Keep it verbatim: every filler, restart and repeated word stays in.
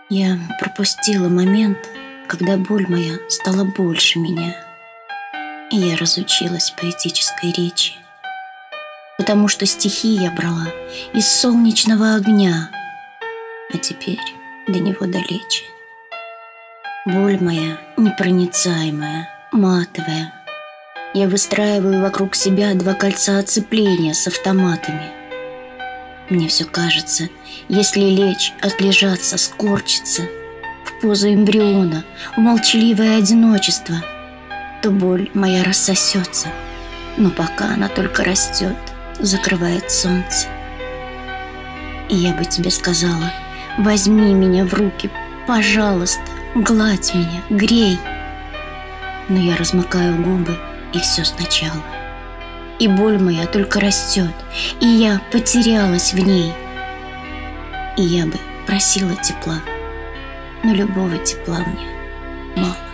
Я пропустила момент, когда боль моя стала больше меня, и я разучилась поэтической речи, потому что стихи я брала из солнечного огня, а теперь до него далече. Боль моя непроницаемая, матовая. Я выстраиваю вокруг себя два кольца оцепления с автоматами. Мне все кажется, если лечь, отлежаться, скорчиться в позу эмбриона, в молчаливое одиночество, то боль моя рассосется, но пока она только растет, закрывает солнце. И я бы тебе сказала: возьми меня в руки, пожалуйста, гладь меня, грей. Но я размыкаю губы, и все сначала. И боль моя только растет, и я потерялась в ней. И я бы просила тепла, но любого тепла мне мало.